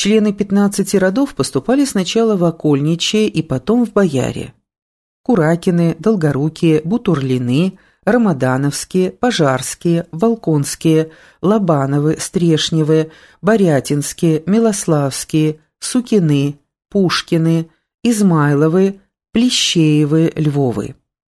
Члены 15 родов поступали сначала в окольничье и потом в бояре. Куракины, Долгорукие, Бутурлины, Рамадановские, Пожарские, Волконские, Лобановы, Стрешневы, Борятинские, Милославские, Сукины, Пушкины, Измайловы, Плещеевы, Львовы.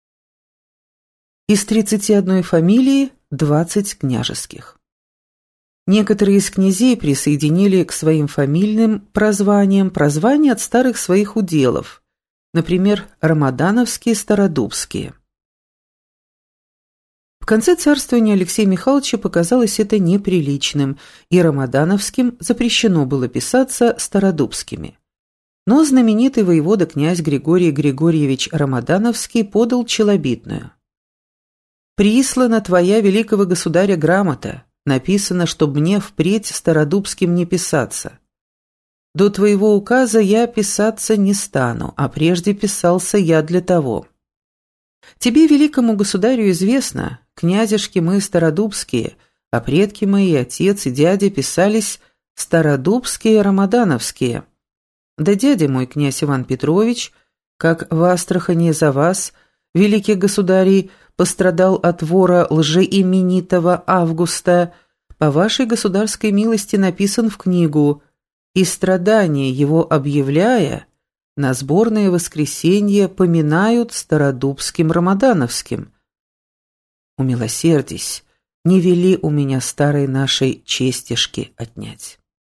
Из 31 фамилии 20 княжеских. Некоторые из князей присоединили к своим фамильным прозваниям прозвания от старых своих уделов, например, Рамадановские, Стародубские. В конце царствования Алексея Михайловича показалось это неприличным, и Рамадановским запрещено было писаться Стародубскими. Но знаменитый воевода князь Григорий Григорьевич Рамадановский подал челобитную. «Прислана твоя великого государя грамота, написано, чтоб мне впредь Стародубским не писаться. До твоего указа я писаться не стану, а прежде писался я для того. Тебе, великому государю, известно, князешки мы стародубские, а предки мои, отец и дядя писались Стародубские Рамадановские. Да дядя мой, князь Иван Петрович, как в Астрахани за вас, великих государей, пострадал от вора лжеименитого Августа, по вашей государской милости написан в книгу, и страдания его объявляя, на сборное воскресенье поминают Стародубским Рамадановским. Умилосердись, не вели у меня старой нашей честишки отнять».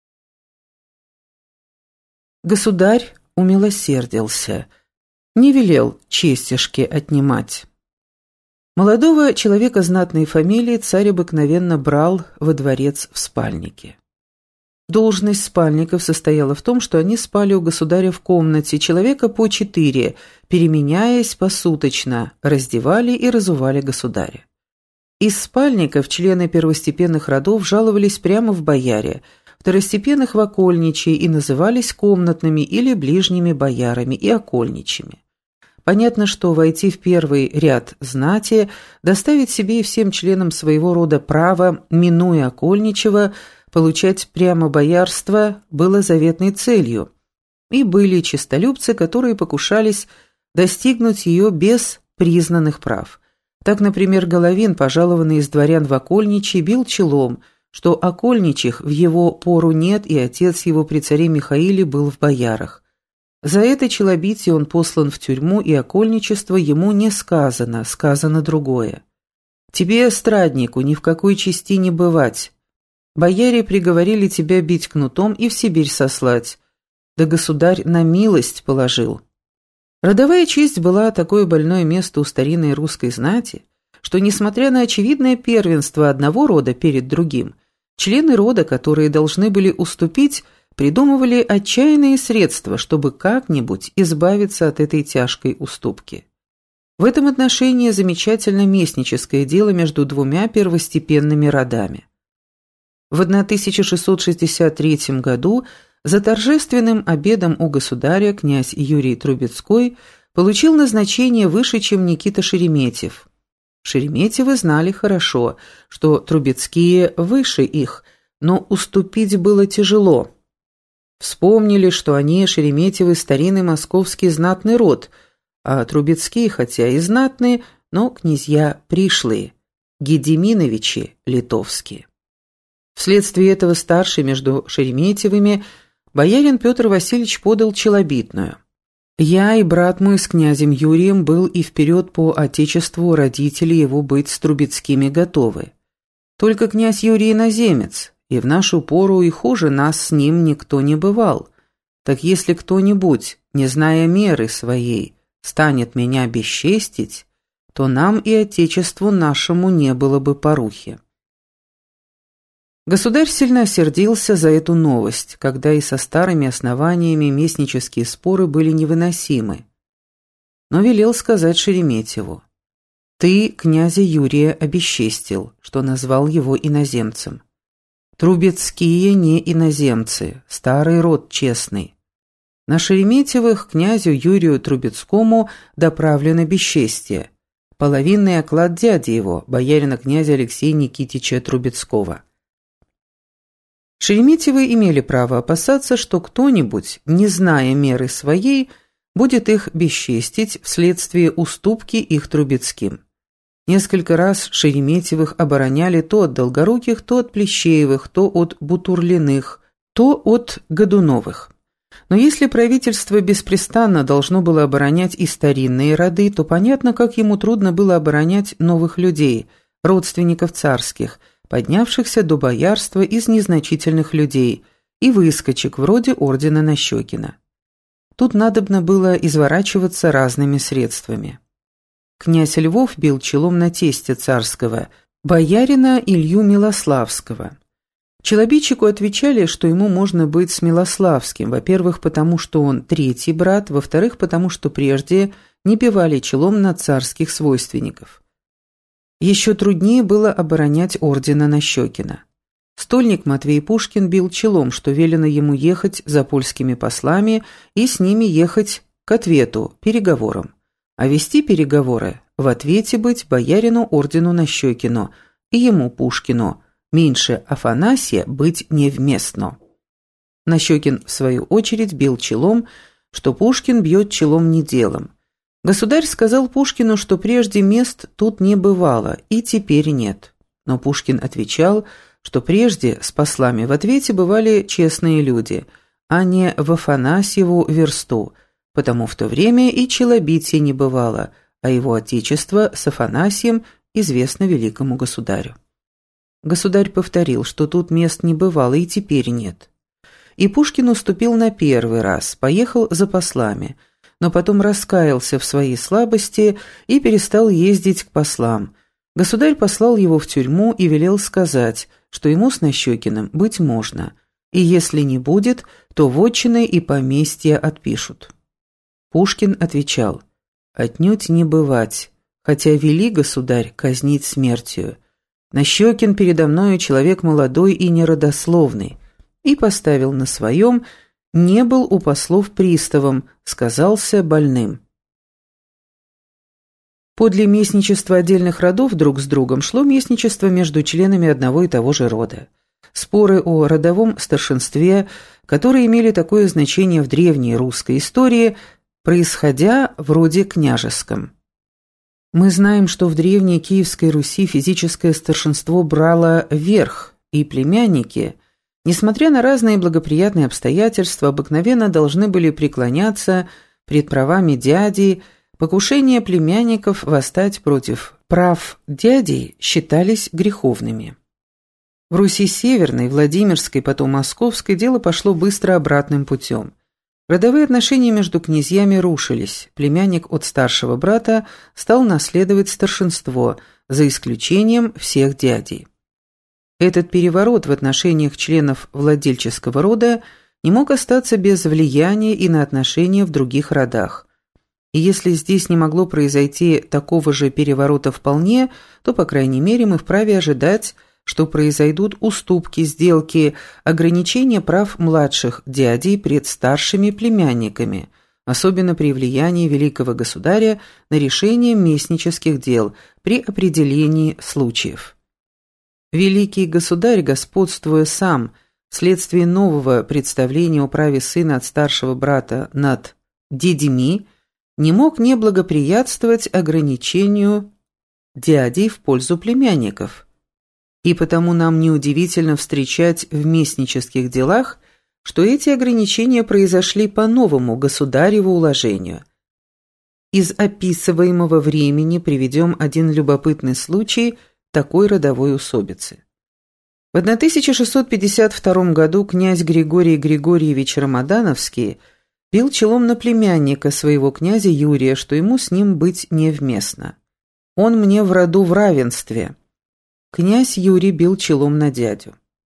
Государь умилосердился, не велел честишки отнимать. Молодого человека знатной фамилии царь обыкновенно брал во дворец в спальнике. Должность спальников состояла в том, что они спали у государя в комнате, человека по 4, переменяясь посуточно, раздевали и разували государя. Из спальников члены первостепенных родов жаловались прямо в бояре, второстепенных в окольничьи и назывались комнатными или ближними боярами и окольничьими. Понятно, что войти в первый ряд знати, доставить себе и всем членам своего рода право, минуя окольничьего, получать прямо боярство было заветной целью, и были честолюбцы, которые покушались достигнуть ее без признанных прав. Так, например, Головин, пожалованный из дворян в окольничьи, бил челом, что окольничьих в его пору нет, и отец его при царе Михаиле был в боярах. За это челобитие он послан в тюрьму, и окольничество ему не сказано, сказано другое. «Тебе, страднику, ни в какой части не бывать. Бояре приговорили тебя бить кнутом и в Сибирь сослать. Да государь на милость положил». Родовая честь была такое больное место у старинной русской знати, что, несмотря на очевидное первенство одного рода перед другим, члены рода, которые должны были уступить, придумывали отчаянные средства, чтобы как-нибудь избавиться от этой тяжкой уступки. В этом отношении замечательно местническое дело между двумя первостепенными родами. В 1663 году за торжественным обедом у государя князь Юрий Трубецкой получил назначение выше, чем Никита Шереметьев. Шереметьевы знали хорошо, что Трубецкие выше их, но уступить было тяжело. Вспомнили, что они, Шереметьевы, старинный московский знатный род, а Трубецкие, хотя и знатные, но князья пришлые, Гедеминовичи литовские. Вследствие этого старший между Шереметьевыми боярин Петр Васильевич подал челобитную. «Я и брат мой с князем Юрием был и вперед по отечеству родители его быть с Трубецкими готовы. Только князь Юрий иноземец, и в нашу пору и хуже нас с ним никто не бывал. Так если кто-нибудь, не зная меры своей, станет меня бесчестить, то нам и отечеству нашему не было бы порухи». Государь сильно осердился за эту новость, когда и со старыми основаниями местнические споры были невыносимы. Но велел сказать Шереметьеву: «Ты князя Юрия обесчестил, что назвал его иноземцем. Трубецкие не иноземцы, старый род честный. На Шереметьевых князю Юрию Трубецкому доправлено бесчестие, половинный оклад дяди его, боярина князя Алексея Никитича Трубецкого». Шереметьевы имели право опасаться, что кто-нибудь, не зная меры своей, будет их бесчестить вследствие уступки их Трубецким. Несколько раз Шереметьевых обороняли то от Долгоруких, то от Плещеевых, то от Бутурлиных, то от Годуновых. Но если правительство беспрестанно должно было оборонять и старинные роды, то понятно, как ему трудно было оборонять новых людей, родственников царских, поднявшихся до боярства из незначительных людей и выскочек вроде ордена Нащекина. Тут надобно было изворачиваться разными средствами. Князь Львов бил челом на тестя царского, боярина Илью Милославского. Челобитчику отвечали, что ему можно быть с Милославским, во-первых, потому что он третий брат, во-вторых, потому что прежде не бивали челом на царских свойственников. Еще труднее было оборонять ордена Нащекина. Стольник Матвей Пушкин бил челом, что велено ему ехать за польскими послами и с ними ехать к ответу, переговорам. А вести переговоры, в ответе быть боярину ордену Нащекину и ему, Пушкину, меньше Афанасия быть невместно. Нащекин, в свою очередь, бил челом, что Пушкин бьет челом не делом. Государь сказал Пушкину, что прежде мест тут не бывало, и теперь нет. Но Пушкин отвечал, что прежде с послами в ответе бывали честные люди, а не в Афанасьеву версту, потому в то время и челобития не бывало, а его отечество с Афанасием известно великому государю. Государь повторил, что тут мест не бывало и теперь нет. И Пушкин уступил на первый раз, поехал за послами, но потом раскаялся в своей слабости и перестал ездить к послам. Государь послал его в тюрьму и велел сказать, что ему с Нащекиным быть можно, и если не будет, то вотчины и поместья отпишут. Пушкин отвечал: «Отнюдь не бывать, хотя вели, государь, казнить смертью. Нащекин передо мною человек молодой и неродословный, и поставил на своем, не был у послов приставом, сказался больным». Подле местничества отдельных родов друг с другом шло местничество между членами одного и того же рода. Споры о родовом старшинстве, которые имели такое значение в древней русской истории, происходя в роде княжеском. Мы знаем, что в древней Киевской Руси физическое старшинство брало верх, и племянники, несмотря на разные благоприятные обстоятельства, обыкновенно должны были преклоняться пред правами дядей. Покушения племянников восстать против прав дядей считались греховными. В Руси Северной, Владимирской, потом Московской дело пошло быстро обратным путем. Родовые отношения между князьями рушились, племянник от старшего брата стал наследовать старшинство, за исключением всех дядей. Этот переворот в отношениях членов владельческого рода не мог остаться без влияния и на отношения в других родах. И если здесь не могло произойти такого же переворота вполне, то, по крайней мере, мы вправе ожидать, что произойдут уступки, сделки, ограничения прав младших дядей пред старшими племянниками, особенно при влиянии великого государя на решение местнических дел при определении случаев. Великий государь, господствуя сам, вследствие нового представления о праве сына от старшего брата над дядьми, не мог не благоприятствовать ограничению дядей в пользу племянников. И потому нам неудивительно встречать в местнических делах, что эти ограничения произошли по новому государеву уложению. Из описываемого времени приведем один любопытный случай такой родовой усобицы. В 1652 году князь Григорий Григорьевич Рамадановский бил челом на племянника своего князя Юрия, что ему с ним быть невместно. «Он мне в роду в равенстве». Князь Юрий бил челом на дядю.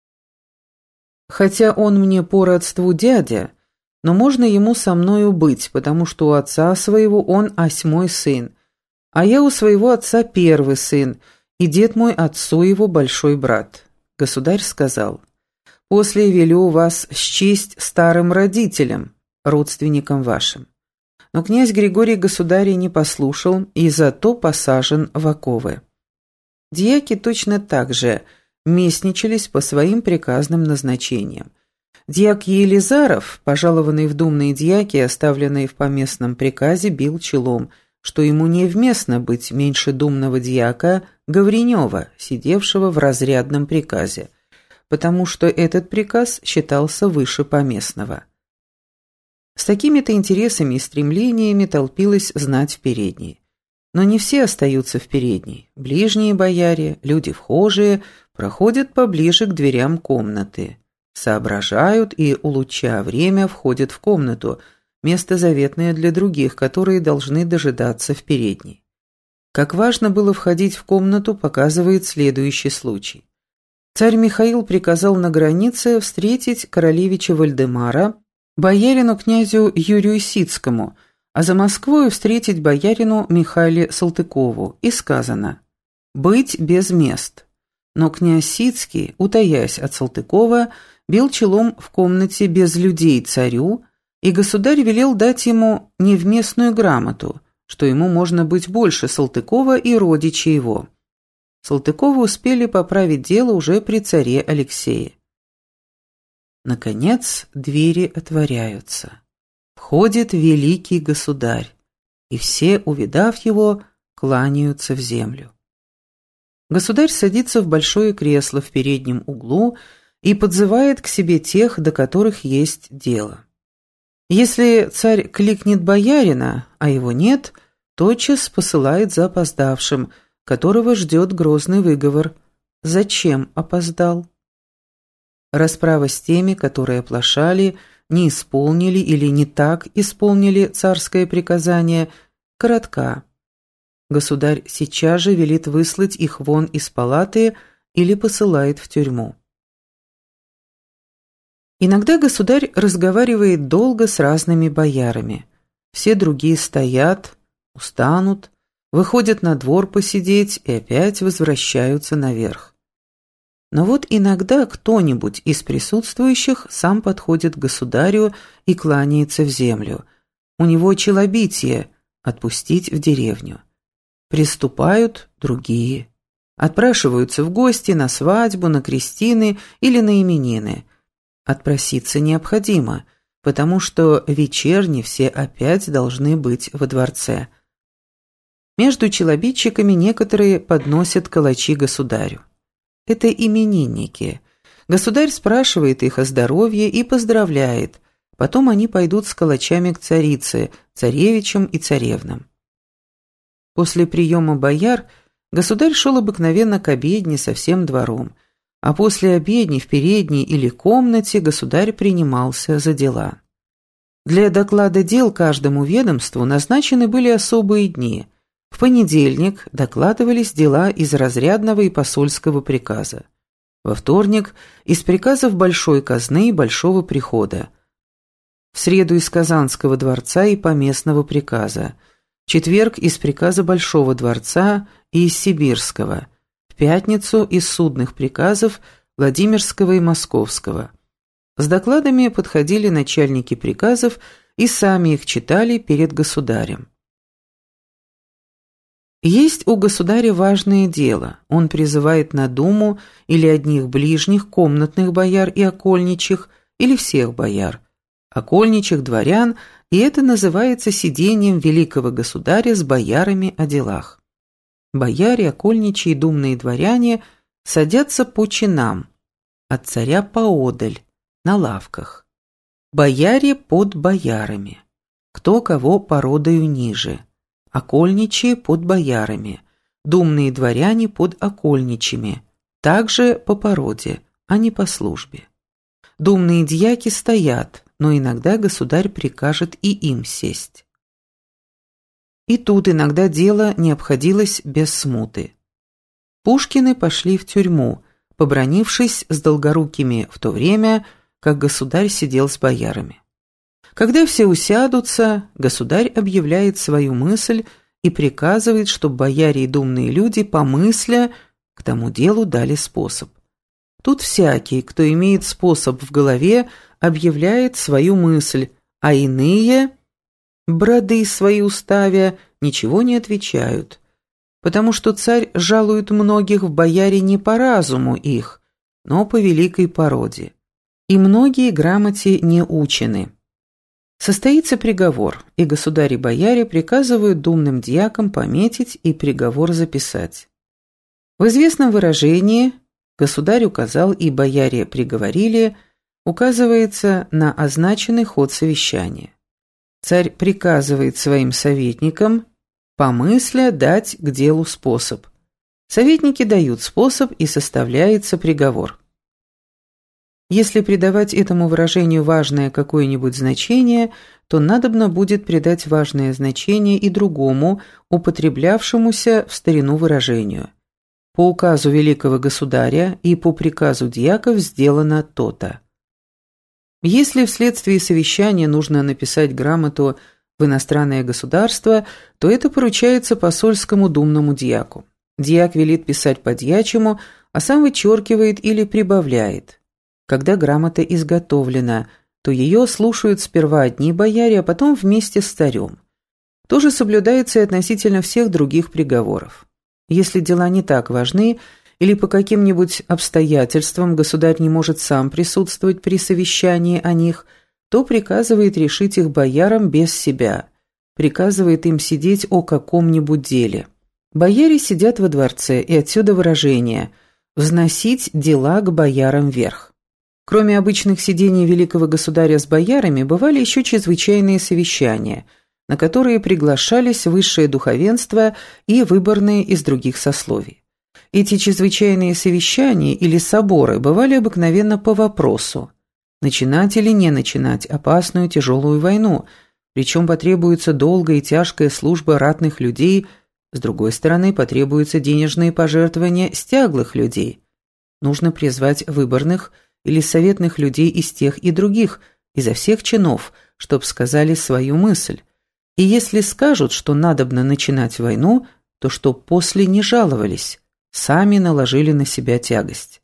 «Хотя он мне по родству дядя, но можно ему со мною быть, потому что у отца своего он осьмой сын, а я у своего отца первый сын, и дед мой отцу его большой брат». Государь сказал: «После велю вас счесть старым родителям, родственникам вашим». Но князь Григорий государя не послушал и зато посажен в оковы. Дьяки точно так же местничались по своим приказным назначениям. Дьяк Елизаров, пожалованный в думные дьяки, оставленный в поместном приказе, бил челом, что ему невместно быть меньше думного дьяка Гавренева, сидевшего в разрядном приказе, потому что этот приказ считался выше поместного. С такими-то интересами и стремлениями толпилась знать в передней. Но не все остаются в передней. Ближние бояре, люди вхожие, проходят поближе к дверям комнаты. Соображают и, улучшая время, входят в комнату, место заветное для других, которые должны дожидаться в передней. Как важно было входить в комнату, показывает следующий случай. Царь Михаил приказал на границе встретить королевича Вальдемара, боярину князю Юрию Сицкому, а за Москвою встретить боярину Михаиле Салтыкову, и сказано «быть без мест». Но князь Сицкий, утаясь от Салтыкова, бил челом в комнате без людей царю, и государь велел дать ему невместную грамоту, что ему можно быть больше Салтыкова и родичей его. Салтыковы успели поправить дело уже при царе Алексее. Наконец двери отворяются. Входит великий государь, и все, увидав его, кланяются в землю. Государь садится в большое кресло в переднем углу и подзывает к себе тех, до которых есть дело. Если царь кликнет боярина, а его нет, тотчас посылает за опоздавшим, которого ждет грозный выговор. Зачем опоздал? Расправа с теми, которые оплошали, не исполнили или не так исполнили царское приказание, коротка. Государь сейчас же велит выслать их вон из палаты или посылает в тюрьму. Иногда государь разговаривает долго с разными боярами. Все другие стоят, устанут, выходят на двор посидеть и опять возвращаются наверх. Но вот иногда кто-нибудь из присутствующих сам подходит к государю и кланяется в землю. У него челобитие «отпустить в деревню». Приступают другие. Отпрашиваются в гости на свадьбу, на крестины или на именины. Отпроситься необходимо, потому что вечерне все опять должны быть во дворце. Между челобитчиками некоторые подносят калачи государю. Это именинники. Государь спрашивает их о здоровье и поздравляет. Потом они пойдут с калачами к царице, царевичам и царевнам. После приема бояр государь шел обыкновенно к обедне со всем двором, а после обедни в передней или комнате государь принимался за дела. Для доклада дел каждому ведомству назначены были особые дни. В понедельник докладывались дела из разрядного и посольского приказа. Во вторник – из приказов Большой казны и Большого прихода. В среду – из Казанского дворца и поместного приказа. В четверг – из приказа Большого дворца и из Сибирского. В пятницу – из судных приказов Владимирского и Московского. С докладами подходили начальники приказов и сами их читали перед государем. Есть у государя важное дело. Он призывает на думу или одних ближних комнатных бояр и окольничих, или всех бояр, окольничих дворян, и это называется сидением великого государя с боярами о делах. Бояре, окольничьи и думные дворяне садятся по чинам, от царя поодаль, на лавках. Бояре под боярами, кто кого породою ниже. Окольничьи под боярами, думные дворяне под окольничьими, также по породе, а не по службе. Думные дьяки стоят, но иногда государь прикажет и им сесть. И тут иногда дело не обходилось без смуты. Пушкины пошли в тюрьму, побранившись с Долгорукими в то время, как государь сидел с боярами. Когда все усядутся, государь объявляет свою мысль и приказывает, чтобы бояре и думные люди, помысля, к тому делу дали способ. Тут всякий, кто имеет способ в голове, объявляет свою мысль, а иные, броды свои уставя, ничего не отвечают. потому что царь жалует многих в бояре не по разуму их, но по великой породе. И многие грамоте не учены. Состоится приговор, и государь и бояре приказывают думным дьякам пометить и приговор записать. В известном выражении «государь указал и бояре приговорили» указывается на означенный ход совещания. Царь приказывает своим советникам помысля дать к делу способ. Советники дают способ, и составляется приговор. Если придавать этому выражению важное какое-нибудь значение, то надобно будет придать важное значение и другому, употреблявшемуся в старину выражению. По указу великого государя и по приказу дьяков сделано то-то. Если вследствие совещания нужно написать грамоту в иностранное государство, то это поручается посольскому думному дьяку. Дьяк велит писать по-дьячему, а сам вычеркивает или прибавляет. Когда грамота изготовлена, то ее слушают сперва одни бояре, а потом вместе с царем. То же соблюдается и относительно всех других приговоров. Если дела не так важны, или по каким-нибудь обстоятельствам государь не может сам присутствовать при совещании о них, то приказывает решить их боярам без себя, приказывает им сидеть о каком-нибудь деле. Бояре сидят во дворце, и отсюда выражение «взносить дела к боярам вверх». Кроме обычных сидений великого государя с боярами, бывали еще чрезвычайные совещания, на которые приглашались высшее духовенство и выборные из других сословий. Эти чрезвычайные совещания или соборы бывали обыкновенно по вопросу, начинать или не начинать опасную тяжелую войну, причем потребуется долгая и тяжкая служба ратных людей, с другой стороны потребуются денежные пожертвования стяглых людей. Нужно призвать выборных или советных людей из тех и других, изо всех чинов, чтоб сказали свою мысль. И если скажут, что надобно начинать войну, то чтоб после не жаловались, сами наложили на себя тягость.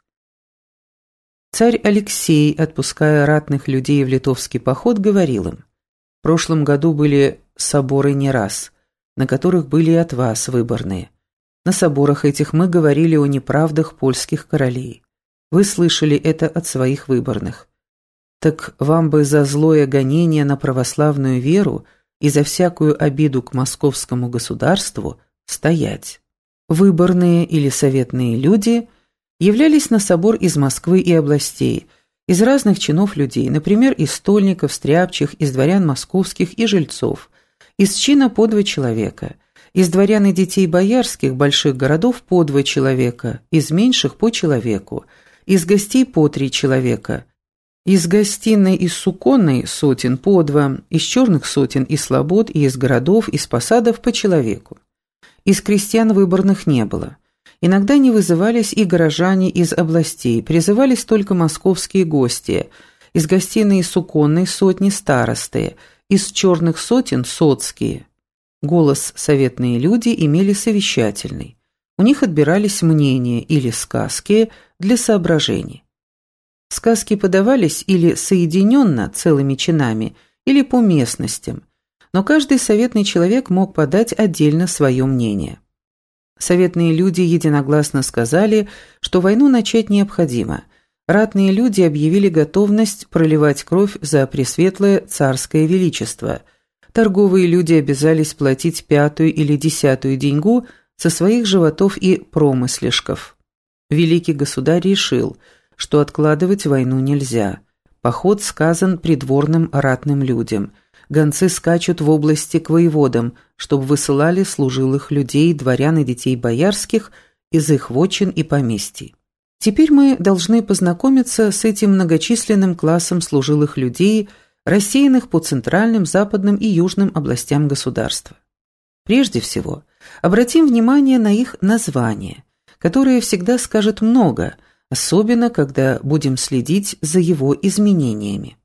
Царь Алексей, отпуская ратных людей в литовский поход, говорил им: «В прошлом году были соборы не раз, на которых были и от вас выборные. На соборах этих мы говорили о неправдах польских королей. Вы слышали это от своих выборных. Так вам бы за злое гонение на православную веру и за всякую обиду к московскому государству стоять». Выборные или советные люди являлись на собор из Москвы и областей, из разных чинов людей, например, из стольников, стряпчих, из дворян московских и жильцов, из чина по 2 человека, из дворян и детей боярских больших городов по 2 человека, из меньших по человеку, из гостей по 3 человека, из гостиной и суконной сотен по 2, из черных сотен и слобод, и из городов, из посадов по человеку. Из крестьян выборных не было. Иногда не вызывались и горожане из областей, призывались только московские гости, из гостиной и суконной сотни старосты, из черных сотен соцкие. Голос советные люди имели совещательный. У них отбирались мнения или сказки для соображений. Сказки подавались или соединенно целыми чинами, или по местностям, но каждый советный человек мог подать отдельно свое мнение. Советные люди единогласно сказали, что войну начать необходимо. Ратные люди объявили готовность проливать кровь за пресветлое царское величество. Торговые люди обязались платить 5-ю или 10-ю деньгу со своих животов и промыслишков. Великий государь решил, что откладывать войну нельзя. Поход сказан придворным ратным людям. Гонцы скачут в области к воеводам, чтобы высылали служилых людей, дворян и детей боярских из их вотчин и поместий. Теперь мы должны познакомиться с этим многочисленным классом служилых людей, рассеянных по центральным, западным и южным областям государства. Прежде всего, обратим внимание на их название, которое всегда скажет много, особенно когда будем следить за его изменениями.